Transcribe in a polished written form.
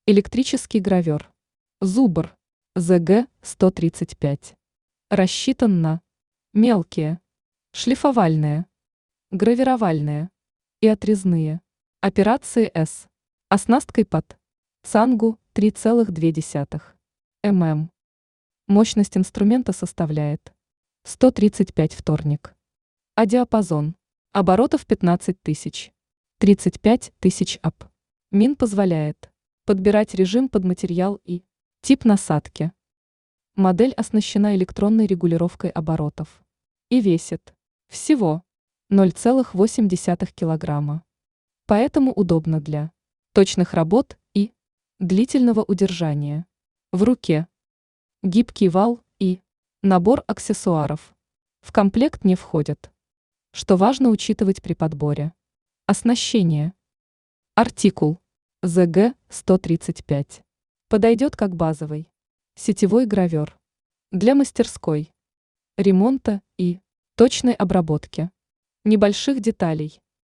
Электрический гравер. Зубр. ЗГ-135. Рассчитан на мелкие, шлифовальные, гравировальные и отрезные операции С. Оснасткой под цангу 3,2 мм. Мощность инструмента составляет 135 вторник. А диапазон оборотов 15 тысяч, 35 тысяч ап. Мин позволяет подбирать режим под материал и тип насадки. Модель оснащена электронной регулировкой оборотов и весит всего 0,8 килограмма. Поэтому удобно для точных работ и длительного удержания в руке. Гибкий вал и набор аксессуаров в комплект не входят, что важно учитывать при подборе. Оснащение. Артикул ЗГ-135 подойдет как базовый сетевой гравер для мастерской, ремонта и точной обработки небольших деталей.